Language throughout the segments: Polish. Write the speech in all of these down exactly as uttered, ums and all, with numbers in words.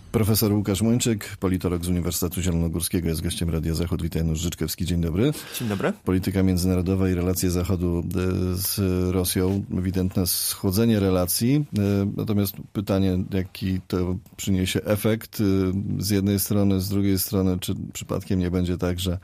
Profesor Łukasz Młyńczyk, politolog z Uniwersytetu Zielonogórskiego, jest gościem Radia Zachód. Witaj, Janusz Życzkewski. Dzień dobry. Dzień dobry. Polityka międzynarodowa i relacje Zachodu z Rosją. Ewidentne schłodzenie relacji. Natomiast pytanie, jaki to przyniesie efekt z jednej strony, z drugiej strony, czy przypadkiem nie będzie tak, że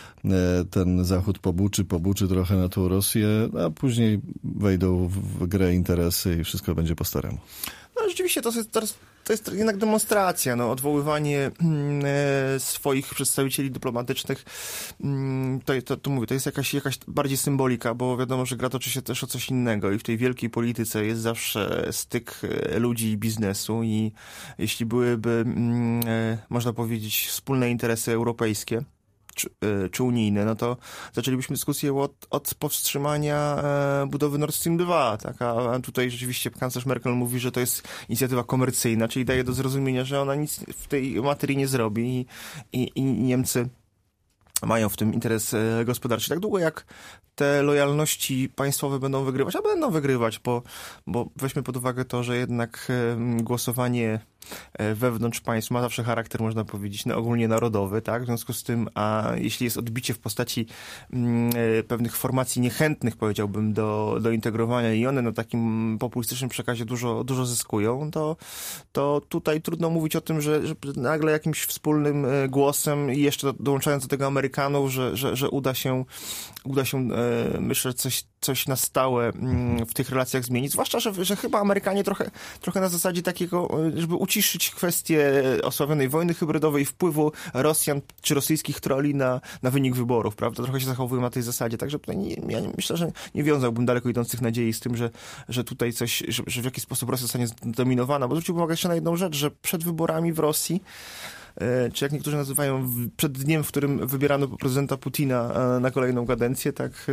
ten Zachód pobuczy, pobuczy trochę na tą Rosję, a później wejdą w grę interesy i wszystko będzie po staremu. No rzeczywiście to jest, to jest jednak demonstracja, no, odwoływanie e, swoich przedstawicieli dyplomatycznych, mm, to, to, to mówię, to jest jakaś, jakaś bardziej symbolika, bo wiadomo, że gra toczy się też o coś innego i w tej wielkiej polityce jest zawsze styk ludzi i biznesu i jeśli byłyby, mm, e, można powiedzieć, wspólne interesy europejskie, Czy, czy unijne, no to zaczęlibyśmy dyskusję od, od powstrzymania e, budowy Nord Stream dwa, tak? A, a tutaj rzeczywiście kanclerz Merkel mówi, że to jest inicjatywa komercyjna, czyli daje do zrozumienia, że ona nic w tej materii nie zrobi i, i, i Niemcy mają w tym interes e, gospodarczy. Tak długo jak te lojalności państwowe będą wygrywać, a będą wygrywać, bo, bo weźmy pod uwagę to, że jednak e, głosowanie wewnątrz państw ma zawsze charakter, można powiedzieć, no, ogólnie narodowy, tak? W związku z tym, a jeśli jest odbicie w postaci mm, pewnych formacji niechętnych, powiedziałbym, do, do integrowania i one na takim populistycznym przekazie dużo, dużo zyskują, to, to tutaj trudno mówić o tym, że, że nagle jakimś wspólnym głosem i jeszcze dołączając do tego Amerykanów, że, że, że uda się, uda się, myślę, coś, coś na stałe w tych relacjach zmienić. Zwłaszcza, że, że chyba Amerykanie trochę, trochę na zasadzie takiego, żeby uciszyć kwestię osławionej wojny hybrydowej, wpływu Rosjan czy rosyjskich troli na, na wynik wyborów, prawda? Trochę się zachowują na tej zasadzie. Także nie, ja myślę, że nie wiązałbym daleko idących nadziei z tym, że, że tutaj coś, że, że w jakiś sposób Rosja zostanie zdominowana. Bo zwróciłbym uwagę jeszcze na jedną rzecz, że przed wyborami w Rosji, czy jak niektórzy nazywają, przed dniem, w którym wybierano prezydenta Putina na kolejną kadencję, tak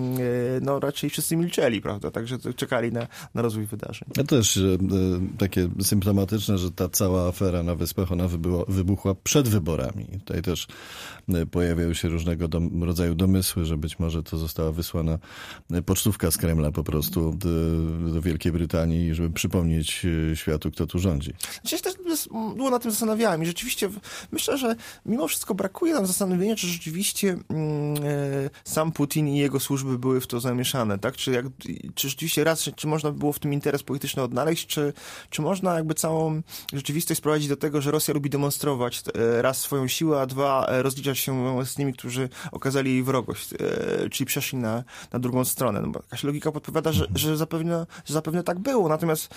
no raczej wszyscy milczeli, prawda? Także czekali na, na rozwój wydarzeń. A też e, takie symptomatyczne, że ta cała afera na Wyspach, ona wybyła, wybuchła przed wyborami. Tutaj też e, pojawiają się różnego dom, rodzaju domysły, że być może to została wysłana pocztówka z Kremla po prostu do, do Wielkiej Brytanii, żeby przypomnieć światu, kto tu rządzi. Ja się też długo nad tym zastanawiałem i rzeczywiście myślę, że mimo wszystko brakuje nam zastanowienia, czy rzeczywiście mm, sam Putin i jego służby były w to zamieszane, tak? Czy, jak, czy rzeczywiście raz, czy, czy można było w tym interes polityczny odnaleźć, czy, czy można jakby całą rzeczywistość sprowadzić do tego, że Rosja lubi demonstrować raz swoją siłę, a dwa rozliczać się z tymi, którzy okazali jej wrogość, czyli przeszli na, na drugą stronę. No bo jakaś logika podpowiada, że, że, zapewne, że zapewne tak było, natomiast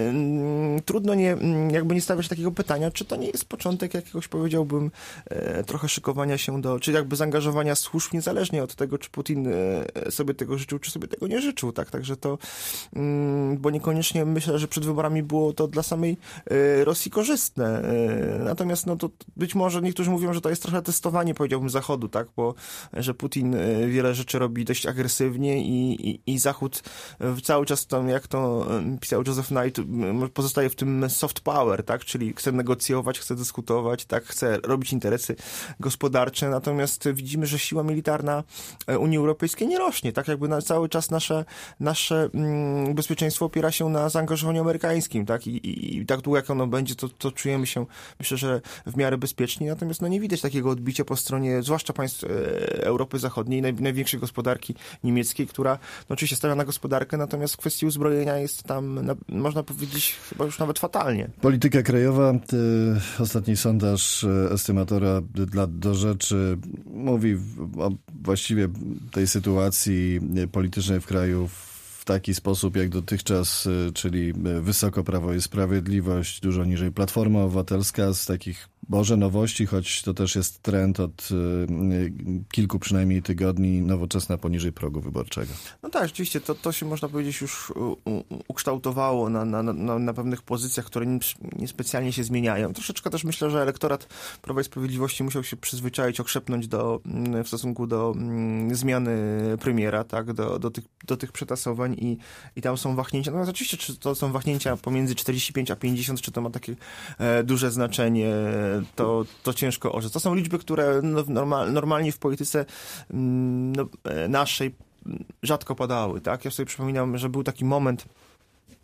y, trudno nie, jakby nie stawiać takiego pytania, czy to nie jest początek jakiegoś, powiedziałbym, e, trochę szykowania się do, czy jakby zaangażowania służb, niezależnie od tego, czy Putin e, sobie tego życzył, czy sobie tego nie życzył, tak, także to, mm, bo niekoniecznie myślę, że przed wyborami było to dla samej e, Rosji korzystne, e, natomiast no to być może niektórzy mówią, że to jest trochę testowanie, powiedziałbym, Zachodu, tak, bo, że Putin e, wiele rzeczy robi dość agresywnie i, i, i Zachód e, cały czas tam, jak to e, pisał Joseph Knight, e, pozostaje w tym soft power, tak, czyli chce negocjować, chce dyskutować, tak, chce robić interesy gospodarcze, natomiast widzimy, że siła militarna Unii Europejskiej nie rośnie, tak jakby na cały czas nasze, nasze mm, bezpieczeństwo opiera się na zaangażowaniu amerykańskim, tak, I, i, i tak długo jak ono będzie, to, to czujemy się, myślę, że w miarę bezpieczni, natomiast no nie widać takiego odbicia po stronie, zwłaszcza państw e, Europy Zachodniej, naj, największej gospodarki niemieckiej, która no, oczywiście stawia na gospodarkę, natomiast w kwestii uzbrojenia jest tam, na, można powiedzieć, chyba już nawet fatalnie. Polityka krajowa, ty, ostatni sondaż estymatora dla Do Rzeczy mówi o właściwie tej sytuacji politycznej w kraju w taki sposób jak dotychczas, czyli wysoko Prawo i Sprawiedliwość, dużo niżej Platforma Obywatelska, z takich może nowości, choć to też jest trend od y, kilku przynajmniej tygodni, Nowoczesna poniżej progu wyborczego. No tak, rzeczywiście, to, to się można powiedzieć już u, u, ukształtowało na, na, na, na pewnych pozycjach, które niespecjalnie się zmieniają. Troszeczkę też myślę, że elektorat Prawa i Sprawiedliwości musiał się przyzwyczaić, okrzepnąć do, w stosunku do mm, zmiany premiera, tak, do, do, tych, do tych przetasowań i, i tam są wahnięcia. No oczywiście, czy to są wahnięcia pomiędzy czterdzieści pięć a pięćdziesiąt, czy to ma takie e, duże znaczenie, to, to ciężko orzec. To są liczby, które no, normal, normalnie w polityce no, naszej rzadko padały, tak? Ja sobie przypominam, że był taki moment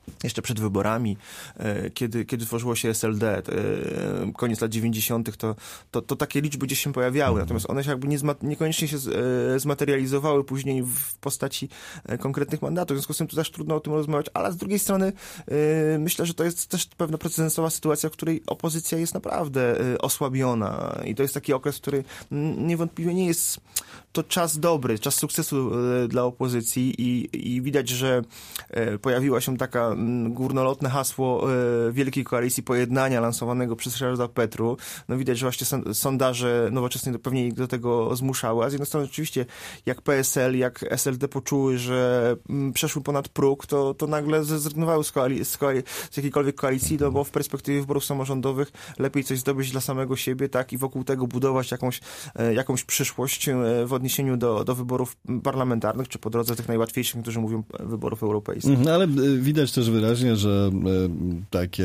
jeszcze przed wyborami, kiedy, kiedy tworzyło się S L D, koniec lat dziewięćdziesiątych, to, to, to takie liczby gdzieś się pojawiały, natomiast one się jakby nie zma- niekoniecznie się zmaterializowały później w postaci konkretnych mandatów, w związku z tym to też trudno o tym rozmawiać, ale z drugiej strony myślę, że to jest też pewna precedensowa sytuacja, w której opozycja jest naprawdę osłabiona i to jest taki okres, który niewątpliwie nie jest to czas dobry, czas sukcesu dla opozycji i, i widać, że pojawiła się taka górnolotne hasło Wielkiej Koalicji Pojednania lansowanego przez Ryszarda Petru. No widać, że właśnie sondaże nowoczesne pewnie ich do tego zmuszały, a z jednej strony oczywiście jak P S L, jak S L D poczuły, że przeszły ponad próg, to, to nagle zrezygnowały z, koali- z, koali- z jakiejkolwiek koalicji, no bo w perspektywie wyborów samorządowych lepiej coś zdobyć dla samego siebie, tak, i wokół tego budować jakąś, jakąś przyszłość w odniesieniu do, do wyborów parlamentarnych, czy po drodze tych najłatwiejszych, niektórzy mówią, wyborów europejskich. No, ale widać też wyraźnie, że takie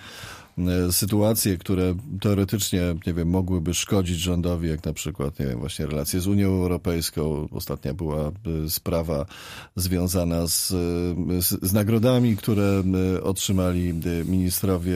sytuacje, które teoretycznie, nie wiem, mogłyby szkodzić rządowi, jak na przykład, nie wiem, właśnie relacje z Unią Europejską. Ostatnia była sprawa związana z, z, z nagrodami, które otrzymali ministrowie.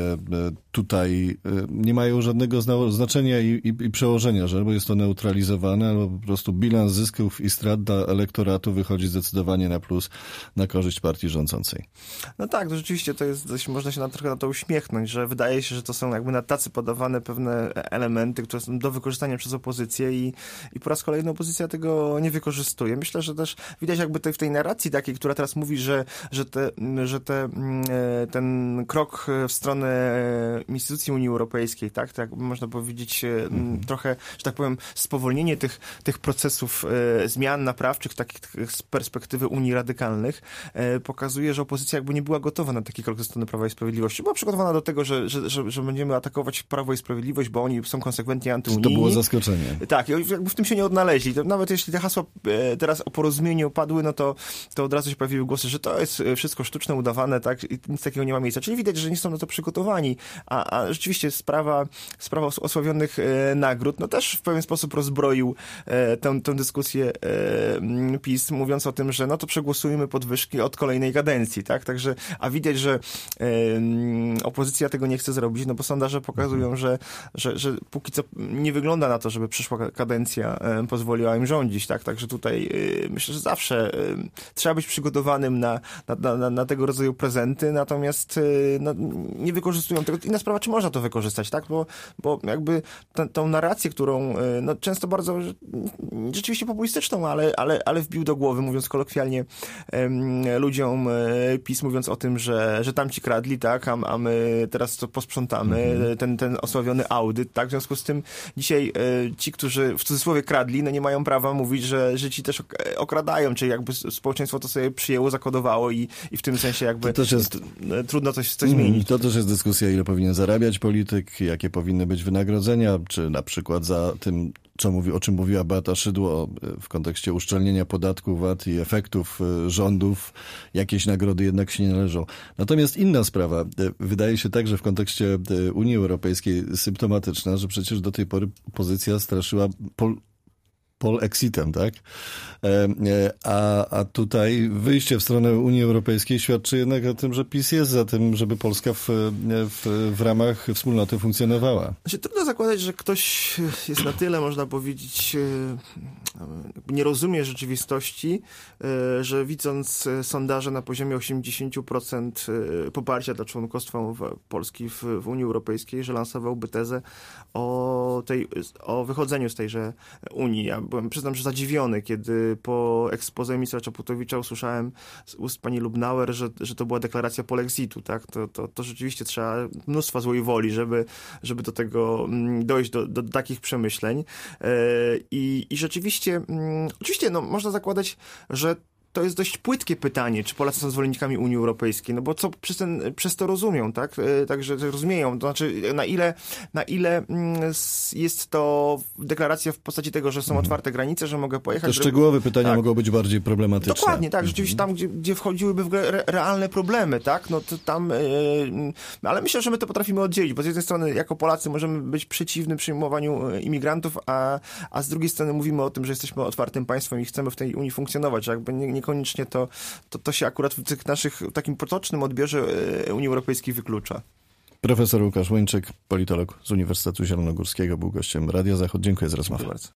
Tutaj nie mają żadnego znaczenia i, i, i przełożenia, że albo jest to neutralizowane, albo po prostu bilans zysków i strat dla elektoratu wychodzi zdecydowanie na plus, na korzyść partii rządzącej. No tak, to rzeczywiście to jest, dość, można się na, trochę na to uśmiechnąć, że wydaje się, że to są jakby na tacy podawane pewne elementy, które są do wykorzystania przez opozycję i, i po raz kolejny opozycja tego nie wykorzystuje. Myślę, że też widać jakby tej, w tej narracji takiej, która teraz mówi, że, że, te, że te, ten krok w stronę instytucji Unii Europejskiej, tak, tak można powiedzieć mm. trochę, że tak powiem, spowolnienie tych, tych procesów e, zmian naprawczych, takich z perspektywy Unii radykalnych, e, pokazuje, że opozycja jakby nie była gotowa na taki krok ze strony Prawa i Sprawiedliwości. Była przygotowana do tego, że, że, że, że będziemy atakować Prawo i Sprawiedliwość, bo oni są konsekwentnie antyunijni. To było zaskoczenie. Tak, i jakby w tym się nie odnaleźli. To nawet jeśli te hasła e, teraz o porozumieniu padły, no to, to od razu się pojawiły głosy, że to jest wszystko sztuczne, udawane, tak, i nic takiego nie ma miejsca. Czyli widać, że nie są na to przygotowani. A, a rzeczywiście sprawa, sprawa osławionych e, nagród, no też w pewien sposób rozbroił e, tę, tę dyskusję e, PiS, mówiąc o tym, że no to przegłosujemy podwyżki od kolejnej kadencji, tak? Także, a widać, że e, opozycja tego nie chce zrobić, no bo sondaże pokazują, że, że, że póki co nie wygląda na to, żeby przyszła kadencja e, pozwoliła im rządzić, tak? Także tutaj e, myślę, że zawsze e, trzeba być przygotowanym na, na, na, na tego rodzaju prezenty, natomiast e, no, nie wykorzystują tego. Inna sprawa, czy można to wykorzystać, tak? Bo, bo jakby t- tą narrację, którą no, często bardzo rzeczywiście populistyczną, ale, ale, ale wbił do głowy, mówiąc kolokwialnie, em, ludziom e, PiS, mówiąc o tym, że, że tamci kradli, tak? A, a my teraz to posprzątamy, mm-hmm. ten, ten osławiony audyt, tak? W związku z tym dzisiaj e, ci, którzy w cudzysłowie kradli, no nie mają prawa mówić, że, że ci też okradają, czyli jakby społeczeństwo to sobie przyjęło, zakodowało i, i w tym sensie jakby to też jest, trudno coś, coś mm, zmienić. To też jest dyskusja, ile powinien zarabiać polityk, jakie powinny być wynagrodzenia, czy na przykład za tym, co mówi, o czym mówiła Beata Szydło w kontekście uszczelnienia podatku V A T i efektów rządów, jakieś nagrody jednak się nie należą. Natomiast inna sprawa, wydaje się także w kontekście Unii Europejskiej symptomatyczna, że przecież do tej pory opozycja straszyła pol- polexitem, tak? A, a tutaj wyjście w stronę Unii Europejskiej świadczy jednak o tym, że PiS jest za tym, żeby Polska w, w, w ramach wspólnoty funkcjonowała. Znaczy, trudno zakładać, że ktoś jest na tyle, można powiedzieć, nie rozumie rzeczywistości, że widząc sondaże na poziomie osiemdziesiąt procent poparcia dla członkostwa Polski w, w Unii Europejskiej, że lansowałby tezę o, tej, o wychodzeniu z tejże Unii. Ja byłem, przyznam, że zadziwiony, kiedy po exposé ministra Czaputowicza usłyszałem z ust pani Lubnauer, że, że to była deklaracja polexitu, tak? To, to, to rzeczywiście trzeba mnóstwa złej woli, żeby, żeby do tego dojść, do, do takich przemyśleń. I, i rzeczywiście, oczywiście, no, można zakładać, że to jest dość płytkie pytanie, czy Polacy są zwolennikami Unii Europejskiej, no bo co przez, ten, przez to rozumią, tak? Także rozumieją, to znaczy na ile, na ile jest to deklaracja w postaci tego, że są otwarte granice, że mogę pojechać. Te szczegółowe żeby... pytania tak. mogą być bardziej problematyczne. Dokładnie, tak, rzeczywiście tam, gdzie, gdzie wchodziłyby w grę re, realne problemy, tak? No to tam, yy, ale myślę, że my to potrafimy oddzielić, bo z jednej strony jako Polacy możemy być przeciwni przyjmowaniu imigrantów, a, a z drugiej strony mówimy o tym, że jesteśmy otwartym państwem i chcemy w tej Unii funkcjonować, że jakby nie, nie niekoniecznie to, to, to się akurat w tych naszych, takim potocznym odbiorze Unii Europejskiej wyklucza. Profesor Łukasz Łończyk, politolog z Uniwersytetu Zielonogórskiego, był gościem Radia Zachód. Dziękuję za rozmowę.